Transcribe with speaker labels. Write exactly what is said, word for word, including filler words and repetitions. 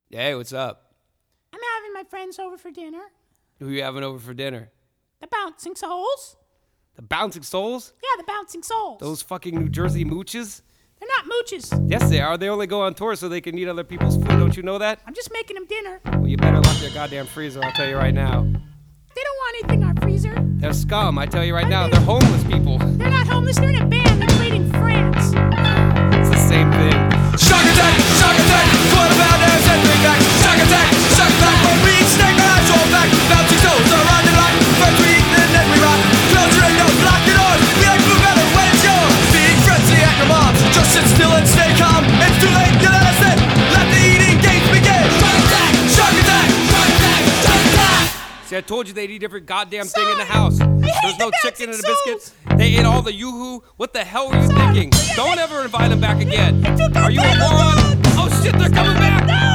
Speaker 1: Hey, what's up?
Speaker 2: I'm having my friends over for dinner.
Speaker 1: Who are you having over for dinner?
Speaker 2: The Bouncing Souls.
Speaker 1: The Bouncing Souls?
Speaker 2: Yeah, the Bouncing Souls.
Speaker 1: Those fucking New Jersey mooches?
Speaker 2: They're not mooches.
Speaker 1: Yes, they are. They only go on tour so they can eat other people's food. Don't you know that?
Speaker 2: I'm just making them dinner.
Speaker 1: Well, you better lock your goddamn freezer, I'll tell you right now.
Speaker 2: They don't want anything in our freezer.
Speaker 1: They're scum, I tell you right now. They're homeless people.
Speaker 2: They're not homeless. They're in a band. They played in France.
Speaker 1: It's the same thing.
Speaker 3: Shock attack, shock attack, quarter pounders and three backs. Shock attack, shock attack, when we snake our eyes roll back. Bouncing souls around the block, first we eat, then then we rock. Close your windows, lock your doors, we ain't blue better when it's yours. Being frenzy at your mom, just sit still and stay calm. It's too late to let us in, let the eating games begin. Shock attack, shock attack, shock attack, shock attack.
Speaker 1: See, I told you they'd eat every goddamn thing in the house. There's no
Speaker 2: the
Speaker 1: chicken and the
Speaker 2: Bouncing
Speaker 1: biscuits. They ate all the yoo-hoo. What the hell were you thinking? Don't ever invite them back again. Are you a moron? Oh shit, they're coming back!